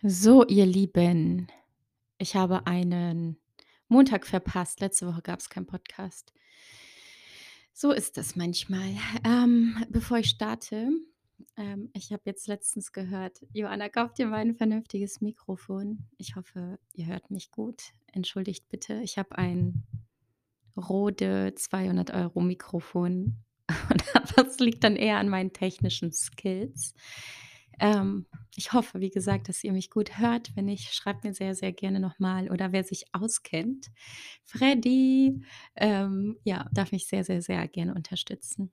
So, ihr Lieben, ich habe einen Montag verpasst. Letzte Woche gab es keinen Podcast. So ist es manchmal. Bevor ich starte, ich habe jetzt letztens gehört, Joanna, kauf dir mal ein vernünftiges Mikrofon. Ich hoffe, ihr hört mich gut. Entschuldigt bitte. Ich habe ein Rode 200 € Mikrofon. Aber es liegt dann eher an meinen technischen Skills. Ähm, Ich hoffe, wie gesagt, dass ihr mich gut hört. Wenn nicht, schreibt mir sehr, sehr gerne nochmal. Oder wer sich auskennt, Freddy, ja, darf mich sehr, sehr, sehr gerne unterstützen.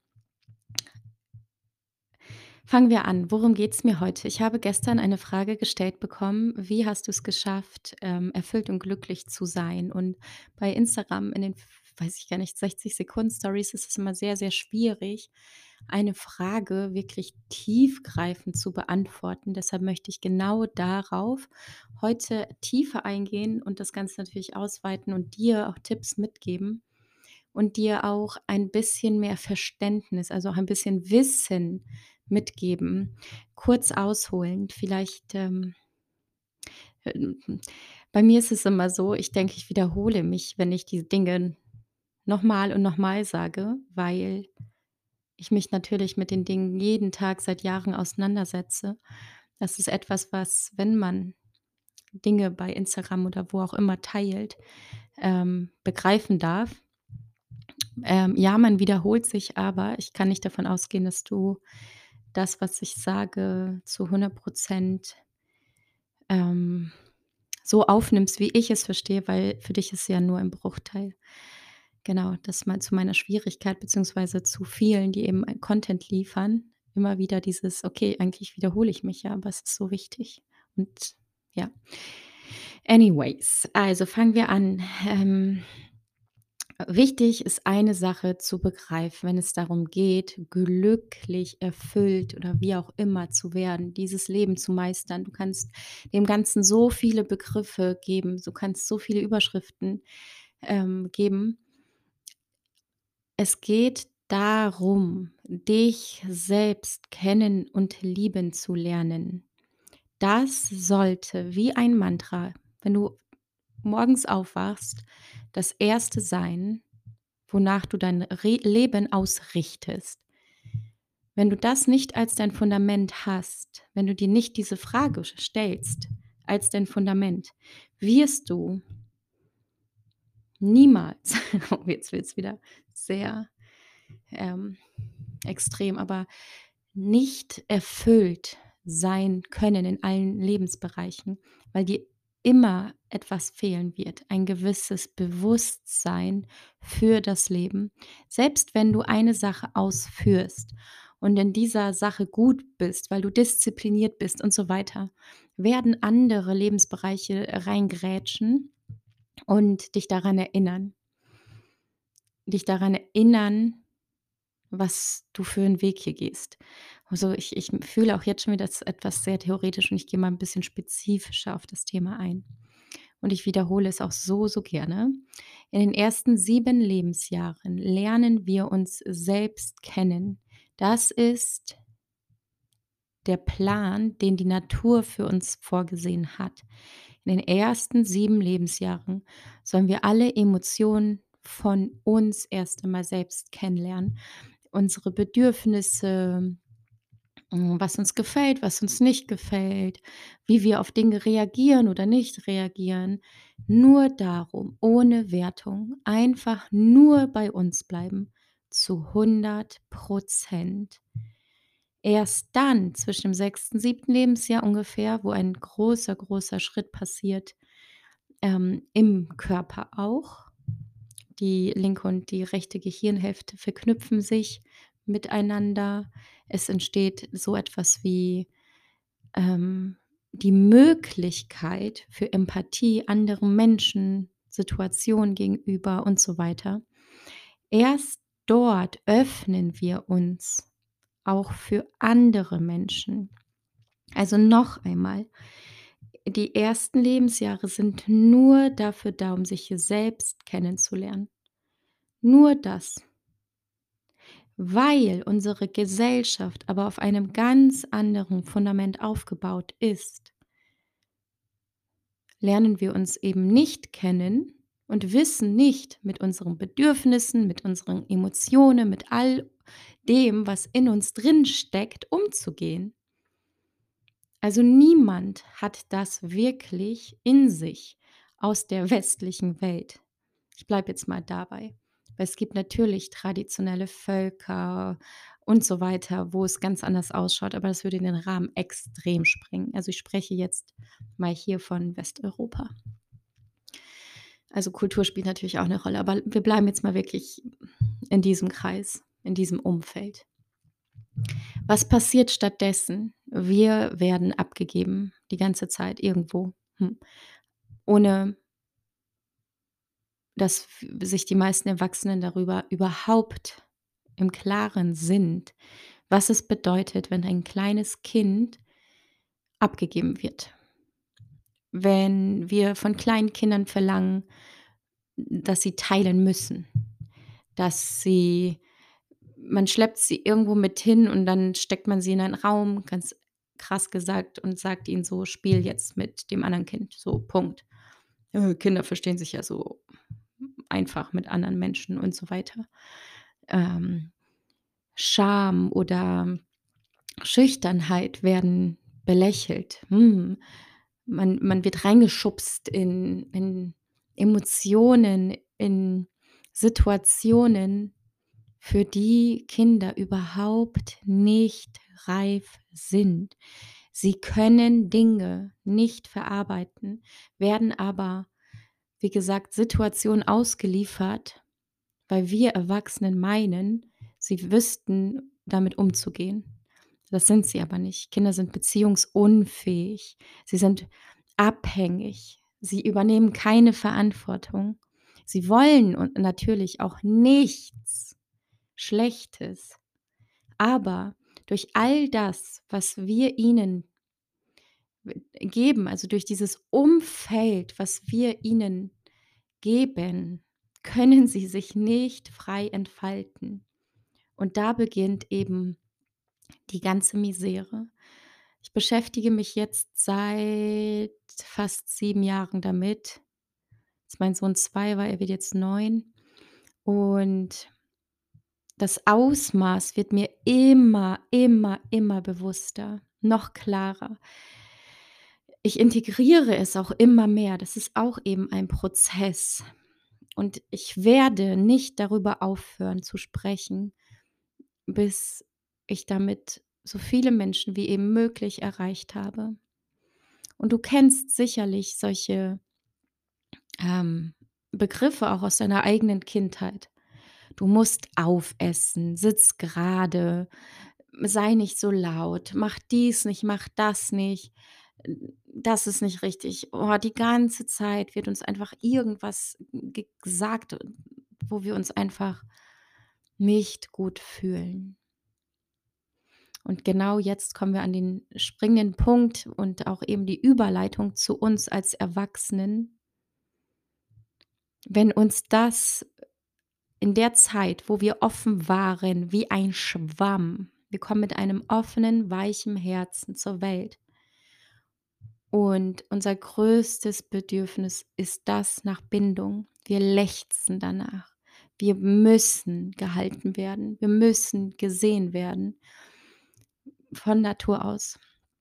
Fangen wir an. Worum geht's mir heute? Ich habe gestern eine Frage gestellt bekommen: „Wie hast du es geschafft, erfüllt und glücklich zu sein?“ Und bei Instagram in den, weiß ich gar nicht, 60 Sekunden Stories ist es immer sehr, sehr schwierig, eine Frage wirklich tiefgreifend zu beantworten. Deshalb möchte ich genau darauf heute tiefer eingehen und das Ganze natürlich ausweiten und dir auch Tipps mitgeben und dir auch ein bisschen mehr Verständnis, also auch ein bisschen Wissen mitgeben. Kurz ausholend, vielleicht, bei mir ist es immer so, ich denke, ich wiederhole mich, wenn ich die Dinge nochmal und nochmal sage, weil ich mich natürlich mit den Dingen jeden Tag seit Jahren auseinandersetze. Das ist etwas, was, wenn man Dinge bei Instagram oder wo auch immer teilt, begreifen darf. Ja, man wiederholt sich, aber ich kann nicht davon ausgehen, dass du das, was ich sage, zu 100 ähm, so aufnimmst, wie ich es verstehe, weil für dich ist es ja nur ein Bruchteil. Genau, das mal zu meiner Schwierigkeit beziehungsweise zu vielen, die eben ein Content liefern, immer wieder dieses: „Okay, eigentlich wiederhole ich mich ja, aber es ist so wichtig.“ Und ja. Anyways, also fangen wir an. Wichtig ist eine Sache zu begreifen, wenn es darum geht, glücklich, erfüllt oder wie auch immer zu werden, dieses Leben zu meistern. Du kannst dem Ganzen so viele Begriffe geben, du kannst so viele Überschriften geben. Es geht darum, dich selbst kennen und lieben zu lernen. Das sollte wie ein Mantra, wenn du morgens aufwachst, das erste sein, wonach du dein Leben ausrichtest. Wenn du das nicht als dein Fundament hast, wenn du dir nicht diese Frage stellst als dein Fundament, wirst du niemals, oh, jetzt wird es wieder sehr ähm, extrem, aber nicht erfüllt sein können in allen Lebensbereichen, weil dir immer etwas fehlen wird, ein gewisses Bewusstsein für das Leben. Selbst wenn du eine Sache ausführst und in dieser Sache gut bist, weil du diszipliniert bist und so weiter, werden andere Lebensbereiche reingrätschen und dich daran erinnern, was du für 'n Weg hier gehst. Also, ich fühle auch jetzt schon wieder, das ist etwas sehr theoretisch und ich gehe mal 'n bisschen spezifischer auf das Thema ein. Und ich wiederhole es auch so, so gerne. In den ersten 7 Lebensjahren lernen wir uns selbst kennen. Das ist der Plan, den die Natur für uns vorgesehen hat. In den ersten 7 Lebensjahren sollen wir alle Emotionen von uns erst einmal selbst kennenlernen, unsere Bedürfnisse, was uns gefällt, was uns nicht gefällt, wie wir auf Dinge reagieren oder nicht reagieren. Nur darum, ohne Wertung, einfach nur bei uns bleiben, zu 100%. Erst dann, zwischen dem 6., 7. Lebensjahr ungefähr, wo ein großer, großer Schritt passiert, im Körper auch. Die linke und die rechte Gehirnhälfte verknüpfen sich miteinander. Es entsteht so etwas wie, ähm, die Möglichkeit für Empathie anderen Menschen, Situationen gegenüber und so weiter. Erst dort öffnen wir uns auch für andere Menschen. Also noch einmal, die ersten Lebensjahre sind nur dafür da, um sich selbst kennenzulernen. Nur das. Weil unsere Gesellschaft aber auf einem ganz anderen Fundament aufgebaut ist. lernen wir uns eben nicht kennen und wissen nicht mit unseren Bedürfnissen, mit unseren Emotionen, mit all dem, was in uns drin steckt, umzugehen. Also niemand hat das wirklich in sich aus der westlichen Welt. Ich bleibe jetzt mal dabei. Weil es gibt natürlich traditionelle Völker und so weiter, wo es ganz anders ausschaut, aber das würde den Rahmen extrem sprengen. Also, ich spreche jetzt mal hier von Westeuropa. Also, Kultur spielt natürlich auch eine Rolle, aber wir bleiben jetzt mal wirklich in diesem Kreis, in diesem Umfeld. Was passiert stattdessen? Wir werden abgegeben die ganze Zeit irgendwo, ohne dass sich die meisten Erwachsenen darüber überhaupt im Klaren sind, was es bedeutet, wenn ein kleines Kind abgegeben wird. Wenn wir von kleinen Kindern verlangen, dass sie teilen müssen, dass sie man schleppt sie irgendwo mit hin und dann steckt man sie in einen Raum, ganz krass gesagt, und sagt ihnen so: „Spiel jetzt mit dem anderen Kind“, so, Punkt. Kinder verstehen sich ja so einfach mit anderen Menschen und so weiter. Ähm, Scham oder Schüchternheit werden belächelt. Man wird reingeschubst in Emotionen, in Situationen, für die Kinder überhaupt nicht reif sind. Sie können Dinge nicht verarbeiten, werden aber, wie gesagt, Situationen ausgeliefert, weil wir Erwachsenen meinen, sie wüssten damit umzugehen. Das sind sie aber nicht. Kinder sind beziehungsunfähig. Sie sind abhängig. Sie übernehmen keine Verantwortung. Sie wollen und natürlich auch nichts Schlechtes. Aber durch all das, was wir ihnen geben, also durch dieses Umfeld, was wir ihnen geben, können sie sich nicht frei entfalten. Und da beginnt eben die ganze Misere. Ich beschäftige mich jetzt seit fast 7 Jahren damit. Als mein Sohn 2 war, er wird jetzt 9. Und das Ausmaß wird mir immer, immer, immer bewusster, noch klarer. Ich integriere es auch immer mehr. Das ist auch eben ein Prozess. Und ich werde nicht darüber aufhören zu sprechen, bis ich damit so viele Menschen wie eben möglich erreicht habe. Und du kennst sicherlich solche, ähm, Begriffe auch aus deiner eigenen Kindheit. Du musst aufessen, sitz gerade, sei nicht so laut, mach dies nicht, mach das nicht, das ist nicht richtig. Oh, die ganze Zeit wird uns einfach irgendwas gesagt, wo wir uns einfach nicht gut fühlen. Und genau jetzt kommen wir an den springenden Punkt und auch eben die Überleitung zu uns als Erwachsenen. Wenn uns das in der Zeit, wo wir offen waren wie ein Schwamm, wir kommen mit einem offenen, weichen Herzen zur Welt. Und unser größtes Bedürfnis ist das nach Bindung. Wir lechzen danach. Wir müssen gehalten werden. Wir müssen gesehen werden von Natur aus,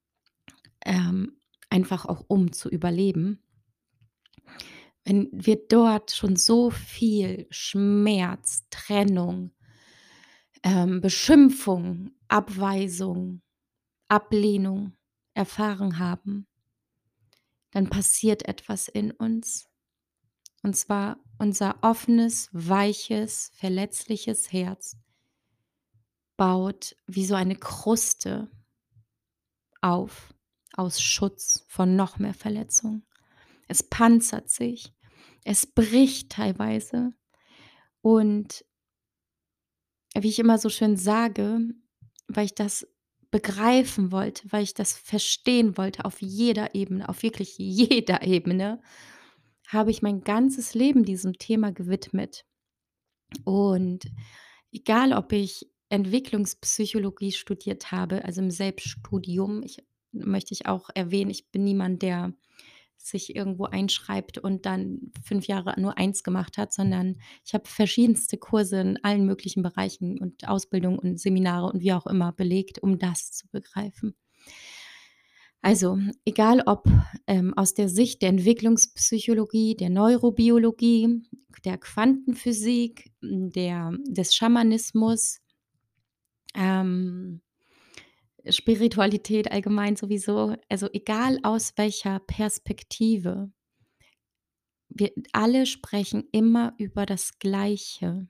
einfach auch um zu überleben. Wenn wir dort schon so viel Schmerz, Trennung, Beschimpfung, Abweisung, Ablehnung erfahren haben, dann passiert etwas in uns. Und zwar unser offenes, weiches, verletzliches Herz baut wie so eine Kruste auf aus Schutz von noch mehr Verletzung. Es panzert sich, es bricht teilweise und wie ich immer so schön sage, weil ich das begreifen wollte, weil ich das verstehen wollte auf jeder Ebene, auf wirklich jeder Ebene, habe ich mein ganzes Leben diesem Thema gewidmet. Und egal, ob ich Entwicklungspsychologie studiert habe, also im Selbststudium, möchte ich auch erwähnen, ich bin niemand, der sich irgendwo einschreibt und dann 5 Jahre nur eins gemacht hat, sondern ich habe verschiedenste Kurse in allen möglichen Bereichen und Ausbildung und Seminare und wie auch immer belegt, um das zu begreifen. Also, egal ob, aus der Sicht der Entwicklungspsychologie, der Neurobiologie, der Quantenphysik, des Schamanismus, ähm, Spiritualität allgemein sowieso, also egal aus welcher Perspektive, wir alle sprechen immer über das Gleiche.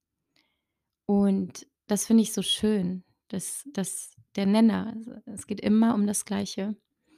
Und das finde ich so schön, dass der Nenner, also es geht immer um das Gleiche.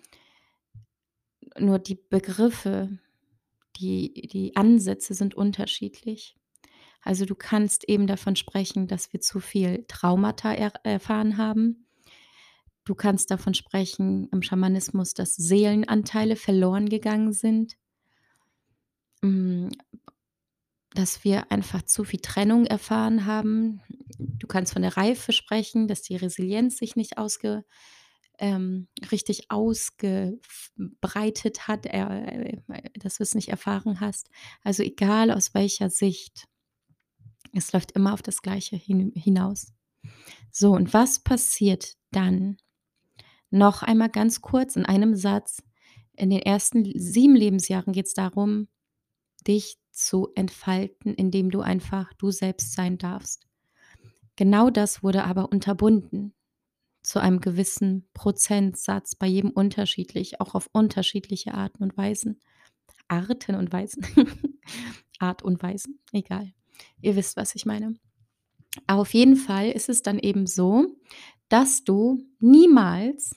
Nur die Begriffe, die Ansätze sind unterschiedlich. Also, du kannst eben davon sprechen, dass wir zu viel Traumata erfahren haben. Du kannst davon sprechen im Schamanismus, dass Seelenanteile verloren gegangen sind, hm, dass wir einfach zu viel Trennung erfahren haben. Du kannst von der Reife sprechen, dass die Resilienz sich nicht richtig ausgebreitet hat, dass du es nicht erfahren hast. Also, egal aus welcher Sicht, es läuft immer auf das Gleiche hinaus. So, und was passiert dann? Noch einmal ganz kurz in einem Satz. In den ersten 7 Lebensjahren geht es darum, dich zu entfalten, indem du einfach du selbst sein darfst. Genau das wurde aber unterbunden zu einem gewissen Prozentsatz, bei jedem unterschiedlich, auch auf unterschiedliche Arten und Weisen. Arten und Weisen. Art und Weisen, egal. Ihr wisst, was ich meine. Auf jeden Fall ist es dann eben so, dass du niemals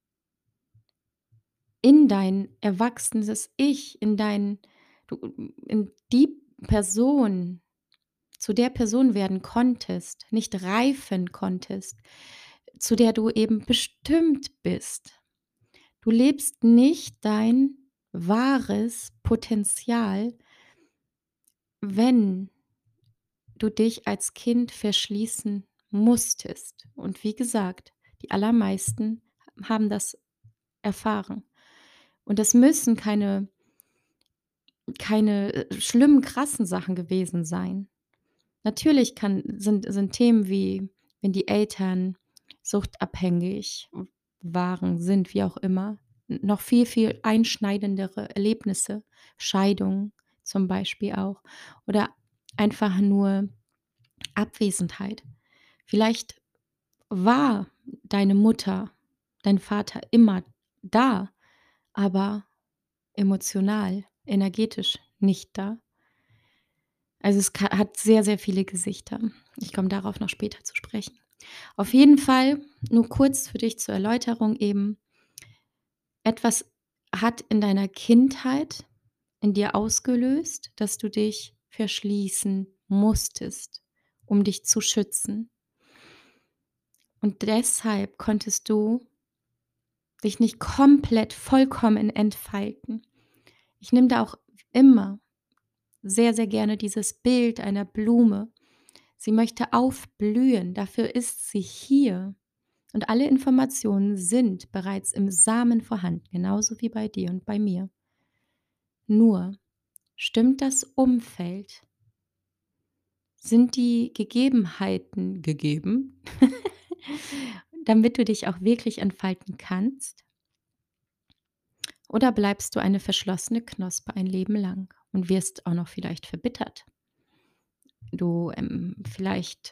in dein erwachsenes Ich, du in die Person zu der Person werden konntest, nicht reifen konntest, zu der du eben bestimmt bist. Du lebst nicht dein wahres Potenzial, wenn du dich als Kind verschließen musstest. Und wie gesagt, die allermeisten haben das erfahren. Und das müssen keine schlimmen, krassen Sachen gewesen sein. Natürlich sind Themen wie, wenn die Eltern suchtabhängig sind, wie auch immer, noch viel, viel einschneidendere Erlebnisse, Scheidung zum Beispiel auch oder einfach nur Abwesenheit. Vielleicht war deine Mutter, dein Vater immer da, aber emotional, energetisch nicht da. Also, es hat sehr, sehr viele Gesichter. Ich komme darauf noch später zu sprechen. Auf jeden Fall, nur kurz für dich zur Erläuterung eben, etwas hat in deiner Kindheit in dir ausgelöst, dass du dich verschließen musstest, um dich zu schützen. Und deshalb konntest du dich nicht komplett, vollkommen entfalten. Ich nehme da auch immer sehr, sehr gerne dieses Bild einer Blume. Sie möchte aufblühen, dafür ist sie hier. Und alle Informationen sind bereits im Samen vorhanden, genauso wie bei dir und bei mir. Nur stimmt das Umfeld? Sind die Gegebenheiten gegeben, damit du dich auch wirklich entfalten kannst? Oder bleibst du eine verschlossene Knospe ein Leben lang und wirst auch noch vielleicht verbittert? Vielleicht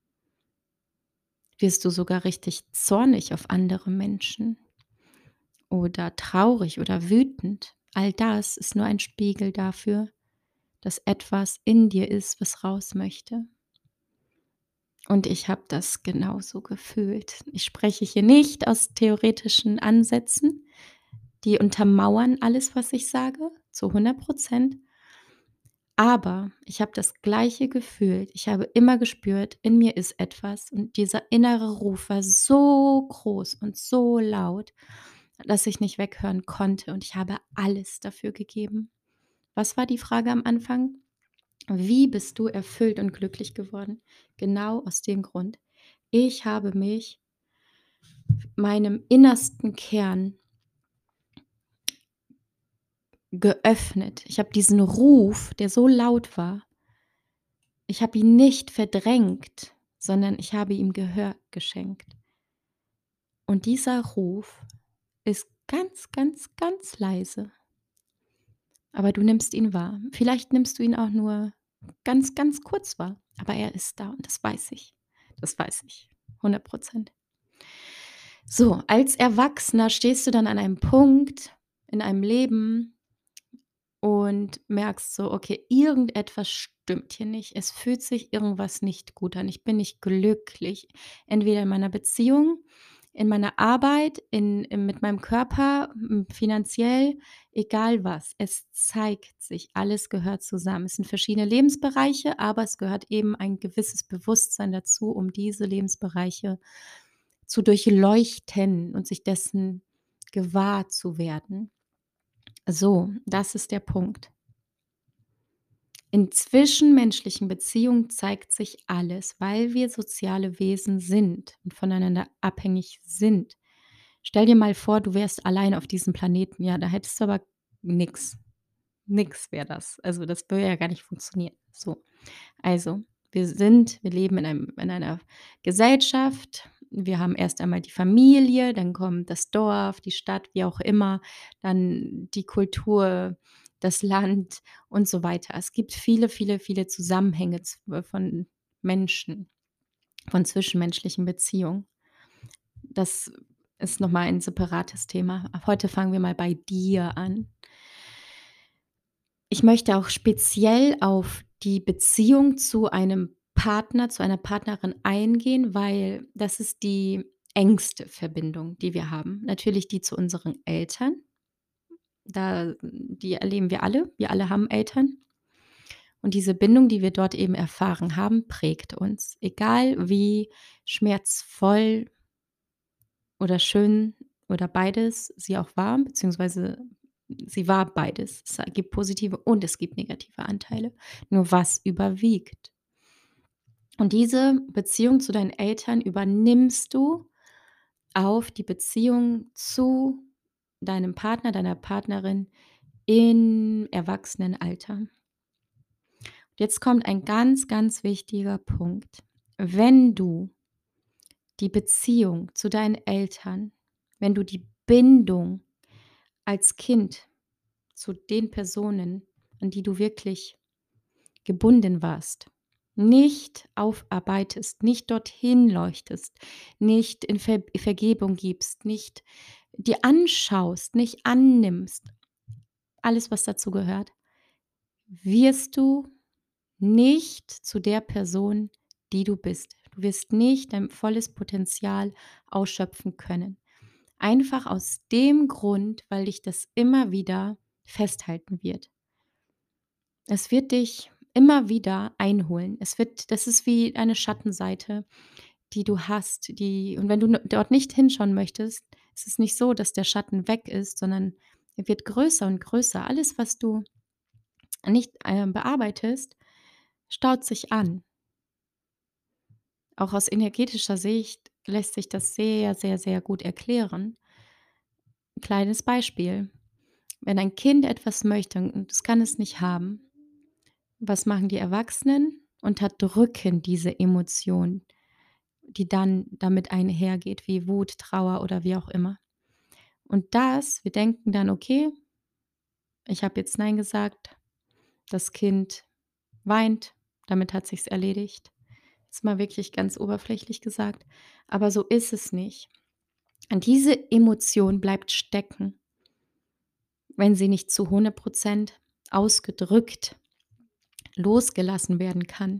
wirst du sogar richtig zornig auf andere Menschen oder traurig oder wütend. All das ist nur ein Spiegel dafür, dass etwas in dir ist, was raus möchte. Und ich habe das genauso gefühlt. Ich spreche hier nicht aus theoretischen Ansätzen, die untermauern alles, was ich sage, zu 100%. Aber ich habe das Gleiche gefühlt. Ich habe immer gespürt, in mir ist etwas und dieser innere Ruf war so groß und so laut, dass ich nicht weghören konnte und ich habe alles dafür gegeben. Was war die Frage am Anfang? Wie bist du erfüllt und glücklich geworden? Genau aus dem Grund. Ich habe mich meinem innersten Kern geöffnet. Ich habe diesen Ruf, der so laut war, ich habe ihn nicht verdrängt, sondern ich habe ihm Gehör geschenkt. Und dieser Ruf ist ganz, ganz, ganz leise, aber du nimmst ihn wahr. Vielleicht nimmst du ihn auch nur ganz, ganz kurz wahr, aber er ist da und das weiß ich. Das weiß ich, 100%. So, als Erwachsener stehst du dann an einem Punkt in einem Leben und merkst so: „Okay, irgendetwas stimmt hier nicht. Es fühlt sich irgendwas nicht gut an. Ich bin nicht glücklich, entweder in meiner Beziehung, in meiner Arbeit, mit meinem Körper, finanziell, egal was. Es zeigt sich, alles gehört zusammen. Es sind verschiedene Lebensbereiche, aber es gehört eben ein gewisses Bewusstsein dazu, um diese Lebensbereiche zu durchleuchten und sich dessen gewahr zu werden. So, das ist der Punkt. In zwischenmenschlichen Beziehungen zeigt sich alles, weil wir soziale Wesen sind und voneinander abhängig sind. Stell dir mal vor, du wärst allein auf diesem Planeten. Ja, da hättest du aber nix. Nix wäre das. Also, das würde ja gar nicht funktionieren. So, also, wir leben in einer Gesellschaft. Wir haben erst einmal die Familie, dann kommt das Dorf, die Stadt, wie auch immer, dann die Kultur, das Land und so weiter. Es gibt viele, viele, viele Zusammenhänge von Menschen, von zwischenmenschlichen Beziehungen. Das ist noch mal ein separates Thema. Heute fangen wir mal bei dir an. Ich möchte auch speziell auf die Beziehung zu einem Partner, zu einer Partnerin eingehen, weil das ist die engste Verbindung, die wir haben. Natürlich die zu unseren Eltern, die erleben wir alle. Wir alle haben Eltern. Und diese Bindung, die wir dort eben erfahren haben, prägt uns. Egal wie schmerzvoll oder schön oder beides sie auch war, beziehungsweise sie war beides. Es gibt positive und es gibt negative Anteile. Nur was überwiegt? Und diese Beziehung zu deinen Eltern übernimmst du auf die Beziehung zu deinem Partner, deiner Partnerin im Erwachsenenalter. Jetzt kommt ein ganz, ganz wichtiger Punkt. Wenn du die Beziehung zu deinen Eltern, wenn du die Bindung als Kind zu den Personen, an die du wirklich gebunden warst, nicht aufarbeitest, nicht dorthin leuchtest, nicht in Vergebung gibst, nicht dir anschaust, nicht annimmst, alles, was dazu gehört, wirst du nicht zu der Person, die du bist. Du wirst nicht dein volles Potenzial ausschöpfen können. Einfach aus dem Grund, weil dich das immer wieder festhalten wird. Es wird dich immer wieder einholen. Das ist wie eine Schattenseite, die du hast, und wenn du dort nicht hinschauen möchtest, ist es nicht so, dass der Schatten weg ist, sondern er wird größer und größer. Alles, was du nicht, bearbeitest, staut sich an. Auch aus energetischer Sicht lässt sich das sehr, sehr, sehr gut erklären. 'N kleines Beispiel: Wenn ein Kind etwas möchte und es kann es nicht haben, was machen die Erwachsenen? Unterdrücken diese Emotion, die dann damit einhergeht, wie Wut, Trauer oder wie auch immer. Und wir denken dann: „Okay, ich habe jetzt nein gesagt, das Kind weint, damit hat sich's erledigt.“ Ist mal wirklich ganz oberflächlich gesagt, aber so ist es nicht. Und diese Emotion bleibt stecken, wenn sie nicht zu 100% ausgedrückt, losgelassen werden kann.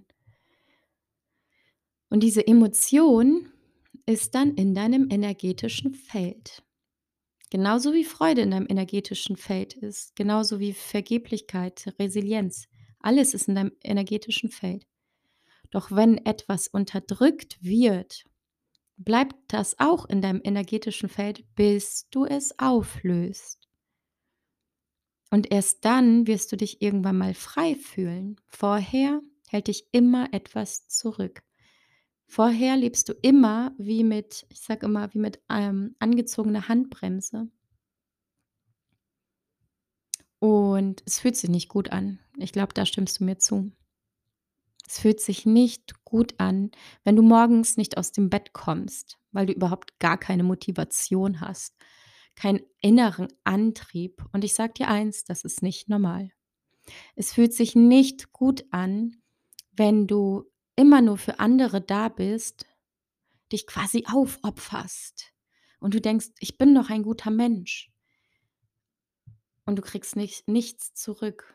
Und diese Emotion ist dann in deinem energetischen Feld. Genauso wie Freude in deinem energetischen Feld ist, genauso wie Vergeblichkeit, Resilienz. Alles ist in deinem energetischen Feld. Doch wenn etwas unterdrückt wird, bleibt das auch in deinem energetischen Feld, bis du es auflöst. Und erst dann wirst du dich irgendwann mal frei fühlen. Vorher hält dich immer etwas zurück. Vorher lebst du immer ich sage immer, wie mit, angezogener Handbremse. und es fühlt sich nicht gut an. Ich glaube, da stimmst du mir zu. Es fühlt sich nicht gut an, wenn du morgens nicht aus dem Bett kommst, weil du überhaupt gar keine Motivation hast, keinen inneren Antrieb. Und ich sage dir eins, das ist nicht normal. Es fühlt sich nicht gut an, wenn du immer nur für andere da bist, dich quasi aufopferst und du denkst: „Ich bin doch ein guter Mensch“, und du kriegst nichts zurück.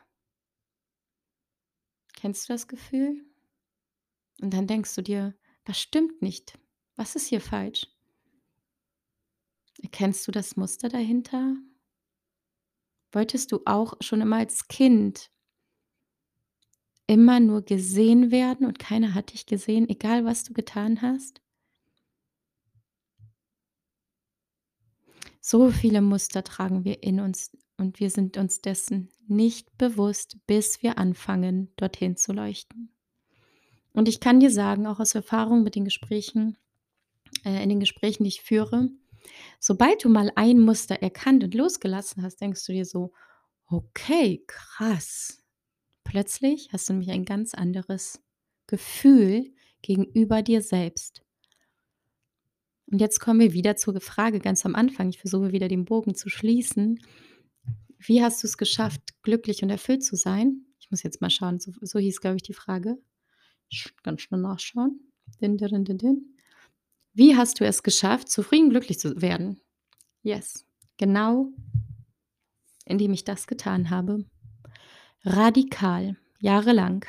Kennst du das Gefühl? Und dann denkst du dir: „Was stimmt nicht? Was ist hier falsch?“ Erkennst du das Muster dahinter? Wolltest du auch schon immer als Kind immer nur gesehen werden und keiner hat dich gesehen, egal was du getan hast? So viele Muster tragen wir in uns und wir sind uns dessen nicht bewusst, bis wir anfangen, dorthin zu leuchten. Und ich kann dir sagen, auch aus Erfahrung mit den Gesprächen in den Gesprächen, die ich führe, sobald du mal ein Muster erkannt und losgelassen hast, denkst du dir so: „Okay, krass.“ Plötzlich hast du nämlich ein ganz anderes Gefühl gegenüber dir selbst. Und jetzt kommen wir wieder zur Frage ganz am Anfang. Ich versuche wieder den Bogen zu schließen. Wie hast du es geschafft, glücklich und erfüllt zu sein? Ich muss jetzt mal schauen, so hieß, glaube ich, die Frage. Ganz schnell nachschauen. Din, din, din, din. Wie hast du es geschafft, zufrieden glücklich zu werden? Yes, genau, indem ich das getan habe. Radikal, jahrelang.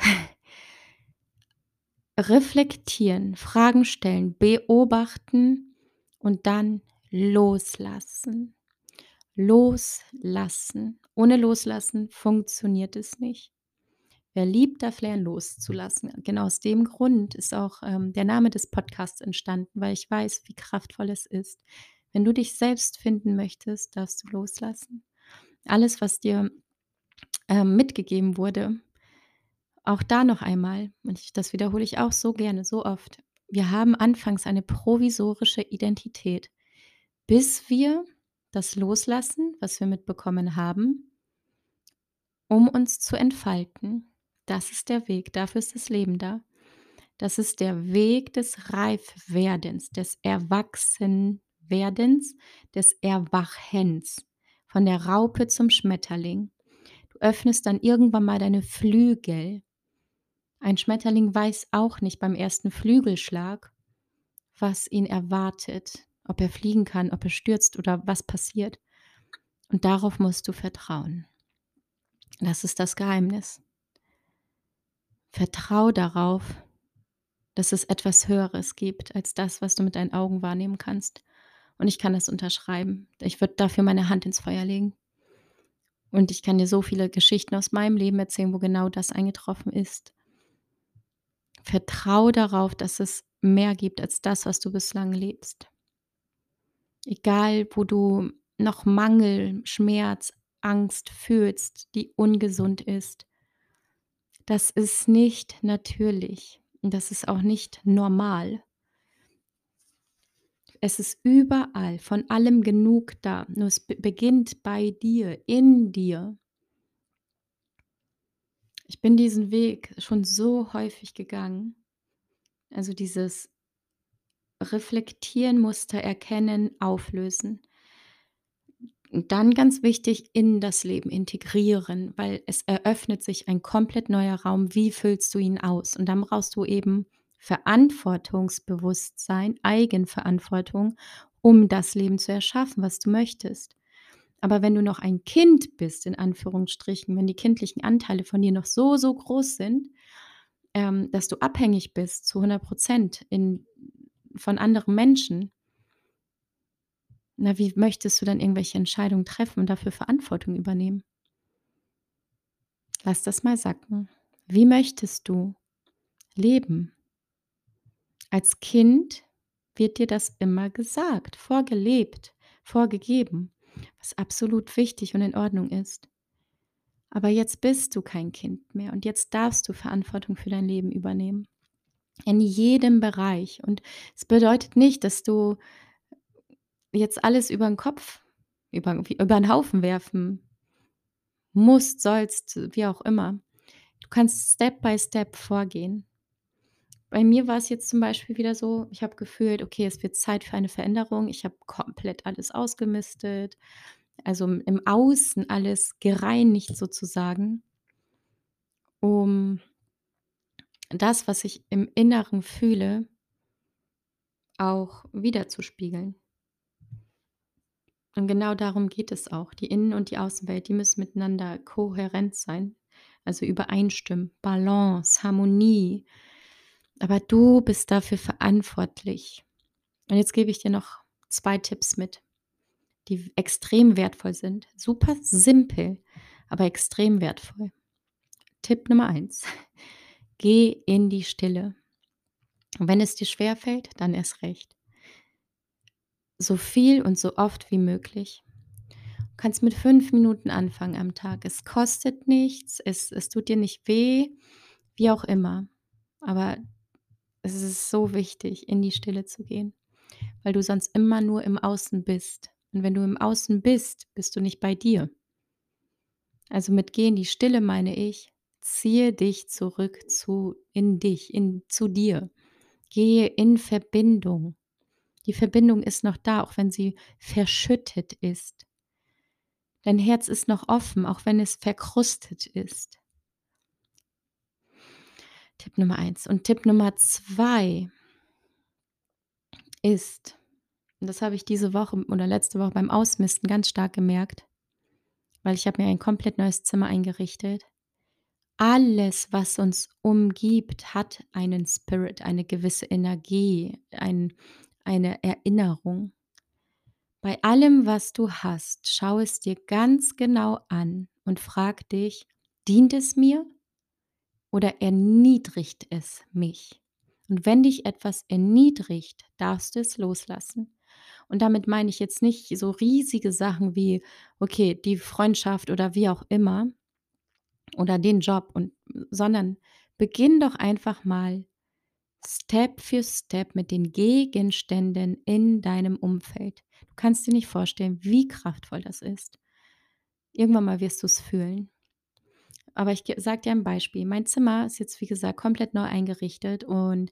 Reflektieren, Fragen stellen, beobachten und dann loslassen. Loslassen. Ohne Loslassen funktioniert es nicht. Wer liebt, darf lernen loszulassen. Genau aus dem Grund ist auch, der Name des Podcasts entstanden, weil ich weiß, wie kraftvoll es ist. Wenn du dich selbst finden möchtest, darfst du loslassen. Alles, was dir, mitgegeben wurde, auch da noch einmal, und das wiederhole ich auch so gerne, so oft. Wir haben anfangs eine provisorische Identität, bis wir das loslassen, was wir mitbekommen haben, um uns zu entfalten. Das ist der Weg, dafür ist das Leben da. Das ist der Weg des Reifwerdens, des Erwachsenwerdens, des Erwachens, von der Raupe zum Schmetterling. Du öffnest dann irgendwann mal deine Flügel. Ein Schmetterling weiß auch nicht beim ersten Flügelschlag, was ihn erwartet, ob er fliegen kann, ob er stürzt oder was passiert. Und darauf musst du vertrauen. Das ist das Geheimnis. Vertrau darauf, dass es etwas Höheres gibt als das, was du mit deinen Augen wahrnehmen kannst. Und ich kann das unterschreiben. Ich würde dafür meine Hand ins Feuer legen. Und ich kann dir so viele Geschichten aus meinem Leben erzählen, wo genau das eingetroffen ist. Vertrau darauf, dass es mehr gibt als das, was du bislang lebst. Egal, wo du noch Mangel, Schmerz, Angst fühlst, die ungesund ist. Das ist nicht natürlich und das ist auch nicht normal. Es ist überall, von allem genug da. Nur es beginnt bei dir, in dir. Ich bin diesen Weg schon so häufig gegangen. Also dieses Reflektieren, Muster erkennen, auflösen. Und dann ganz wichtig, in das Leben integrieren, weil es eröffnet sich ein komplett neuer Raum. Wie füllst du ihn aus? Und dann brauchst du eben Verantwortungsbewusstsein, Eigenverantwortung, um das Leben zu erschaffen, was du möchtest. Aber wenn du noch ein Kind bist, in Anführungsstrichen, wenn die kindlichen Anteile von dir noch so, so groß sind, dass du abhängig bist zu 100% von anderen Menschen, na, wie möchtest du dann irgendwelche Entscheidungen treffen und dafür Verantwortung übernehmen? Lass das mal sacken. Wie möchtest du leben? Als Kind wird dir das immer gesagt, vorgelebt, vorgegeben, was absolut wichtig und in Ordnung ist. Aber jetzt bist du kein Kind mehr und jetzt darfst du Verantwortung für dein Leben übernehmen. In jedem Bereich. Und es bedeutet nicht, dass du jetzt alles über den Kopf, über 'n Haufen werfen musst, sollst, wie auch immer. Du kannst Step by Step vorgehen. Bei mir war es jetzt zum Beispiel wieder so, ich habe gefühlt, okay, es wird Zeit für eine Veränderung. Ich habe komplett alles ausgemistet, also im Außen alles gereinigt sozusagen, um das, was ich im Inneren fühle, auch widerzuspiegeln. Und genau darum geht es auch. Die Innen und die Außenwelt, die müssen miteinander kohärent sein, also übereinstimmen, Balance, Harmonie. Aber du bist dafür verantwortlich. Und jetzt gebe ich dir noch 2 Tipps mit, die extrem wertvoll sind. Super simpel, aber extrem wertvoll. Tipp Nummer 1: Geh in die Stille. Und wenn es dir schwerfällt, dann erst recht. So viel und so oft wie möglich. Du kannst mit 5 Minuten anfangen am Tag. Es kostet nichts, es tut dir nicht weh, wie auch immer. Aber es ist so wichtig, in die Stille zu gehen, weil du sonst immer nur im Außen bist. Und wenn du im Außen bist, bist du nicht bei dir. Also mit geh in die Stille meine ich, ziehe dich zurück zu in dich, zu dir. Gehe in Verbindung. Die Verbindung ist noch da, auch wenn sie verschüttet ist. Dein Herz ist noch offen, auch wenn es verkrustet ist. Tipp Nummer 1. Und Tipp Nummer 2 ist, und das habe ich diese Woche oder letzte Woche beim Ausmisten ganz stark gemerkt, weil ich habe mir ein komplett neues Zimmer eingerichtet. Alles, was uns umgibt, hat einen Spirit, eine gewisse Energie, eine Erinnerung. Bei allem, was du hast, schau es dir ganz genau an und frag dich, dient es mir oder erniedrigt es mich? Und wenn dich etwas erniedrigt, darfst du es loslassen. Und damit meine ich jetzt nicht so riesige Sachen wie, okay, die Freundschaft oder wie auch immer oder den Job sondern beginn doch einfach mal Step für Step mit den Gegenständen in deinem Umfeld. Du kannst dir nicht vorstellen, wie kraftvoll das ist. Irgendwann mal wirst du es fühlen. Aber ich sage dir ein Beispiel. Mein Zimmer ist jetzt, wie gesagt, komplett neu eingerichtet und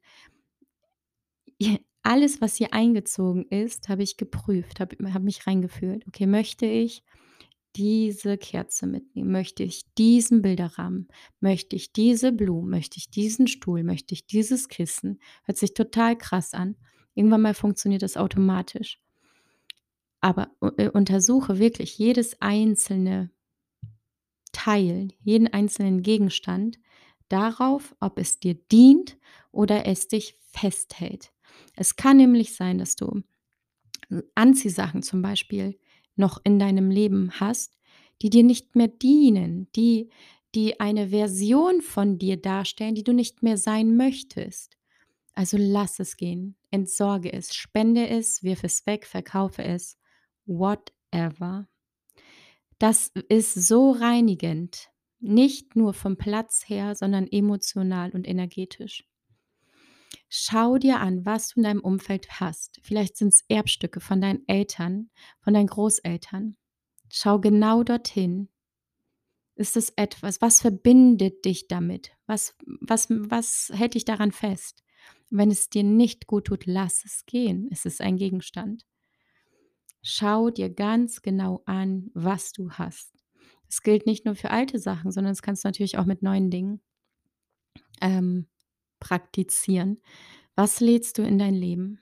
alles, was hier eingezogen ist, habe ich geprüft, habe mich reingefühlt. Okay, möchte ich diese Kerze mitnehmen? Möchte ich diesen Bilderrahmen? Möchte ich diese Blumen? Möchte ich diesen Stuhl? Möchte ich dieses Kissen? Hört sich total krass an. Irgendwann mal funktioniert das automatisch. Aber untersuche wirklich jedes einzelne Teil, jeden einzelnen Gegenstand darauf, ob es dir dient oder es dich festhält. Es kann nämlich sein, dass du Anziehsachen zum Beispiel noch in deinem Leben hast, die dir nicht mehr dienen, die eine Version von dir darstellen, die du nicht mehr sein möchtest. Also lass es gehen, entsorge es, spende es, wirf es weg, verkaufe es, whatever. Das ist so reinigend, nicht nur vom Platz her, sondern emotional und energetisch. Schau dir an, was du in deinem Umfeld hast. Vielleicht sind es Erbstücke von deinen Eltern, von deinen Großeltern. Schau genau dorthin. Ist es etwas, was verbindet dich damit? Was hält dich daran fest? Wenn es dir nicht gut tut, lass es gehen. Es ist ein Gegenstand. Schau dir ganz genau an, was du hast. Das gilt nicht nur für alte Sachen, sondern das kannst du natürlich auch mit neuen Dingen, ähm, praktizieren. Was lädst du in dein Leben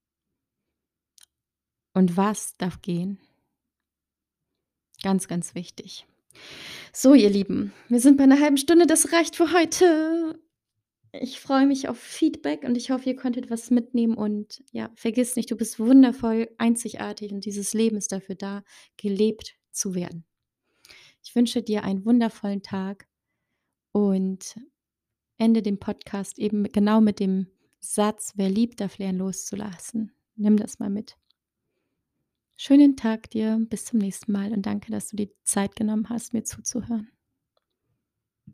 und was darf gehen? Ganz, ganz wichtig. So, ihr Lieben, wir sind bei einer halben Stunde. Das reicht für heute. Ich freue mich auf Feedback und ich hoffe, ihr konntet was mitnehmen und ja, vergiss nicht, du bist wundervoll, einzigartig und dieses Leben ist dafür da, gelebt zu werden. Ich wünsche dir einen wundervollen Tag und ende den Podcast eben genau mit dem Satz: „Wer liebt, darf lernen loszulassen.“ Nimm das mal mit. Schönen Tag dir, bis zum nächsten Mal und danke, dass du dir Zeit genommen hast, mir zuzuhören.